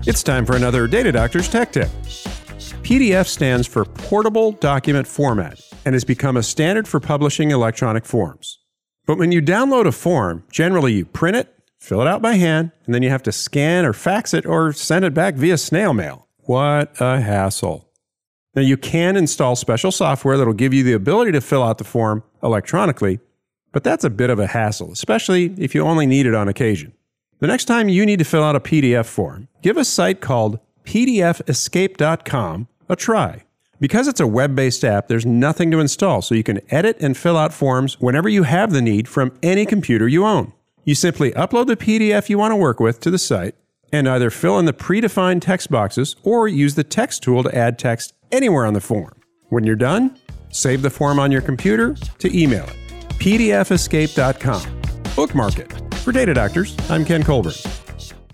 It's time for another Data Doctors Tech Tip. PDF stands for Portable Document Format and has become a standard for publishing electronic forms. But when you download a form, generally you print it, fill it out by hand, and then you have to scan or fax it or send it back via snail mail. What a hassle. Now you can install special software that'll give you the ability to fill out the form electronically, but that's a bit of a hassle, especially if you only need it on occasion. The next time you need to fill out a PDF form, give a site called pdfescape.com a try. Because it's a web-based app, there's nothing to install, so you can edit and fill out forms whenever you have the need from any computer you own. You simply upload the PDF you want to work with to the site and either fill in the predefined text boxes or use the text tool to add text anywhere on the form. When you're done, save the form on your computer to email it. pdfescape.com. Bookmark it. For Data Doctors, I'm Ken Colburn.